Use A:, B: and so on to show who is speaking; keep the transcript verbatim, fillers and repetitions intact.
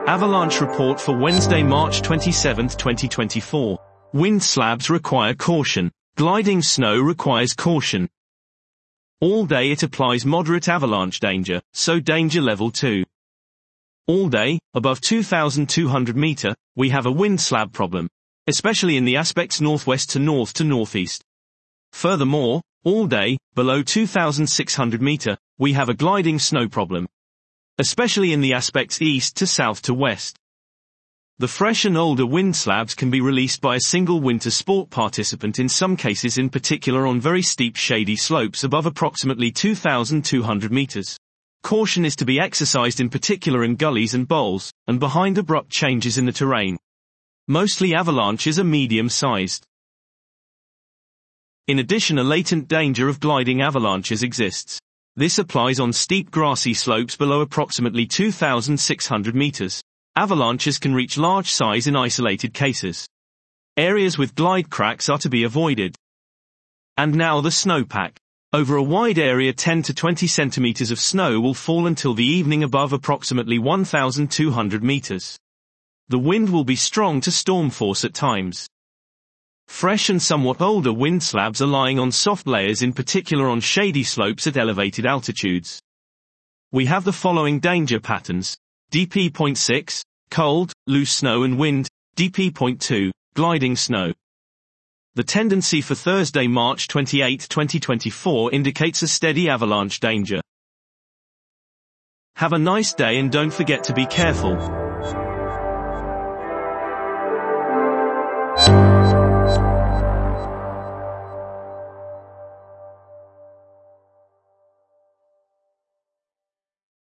A: Avalanche report for Wednesday, March twenty-seventh, twenty twenty-four. Wind slabs require caution. Gliding snow requires caution. All day it applies moderate avalanche danger, so danger level two. All day, above two thousand two hundred meter, we have a wind slab problem, especially in the aspects northwest to north to northeast. Furthermore, all day, below two thousand six hundred meter, we have a gliding snow problem, especially in the aspects east to south to west. The fresh and older wind slabs can be released by a single winter sport participant in some cases, in particular on very steep shady slopes above approximately two thousand two hundred meters. Caution is to be exercised in particular in gullies and bowls, and behind abrupt changes in the terrain. Mostly avalanches are medium-sized. In addition, a latent danger of gliding avalanches exists. This applies on steep grassy slopes below approximately two thousand six hundred meters. Avalanches can reach large size in isolated cases. Areas with glide cracks are to be avoided. And now the snowpack. Over a wide area, ten to twenty centimeters of snow will fall until the evening above approximately one thousand two hundred meters. The wind will be strong to storm force at times. Fresh and somewhat older wind slabs are lying on soft layers, in particular on shady slopes at elevated altitudes. We have the following danger patterns. D P zero point six, cold, loose snow and wind. D P zero point two, gliding snow. The tendency for Thursday, March twenty-eighth, twenty twenty-four indicates a steady avalanche danger. Have a nice day and don't forget to be careful.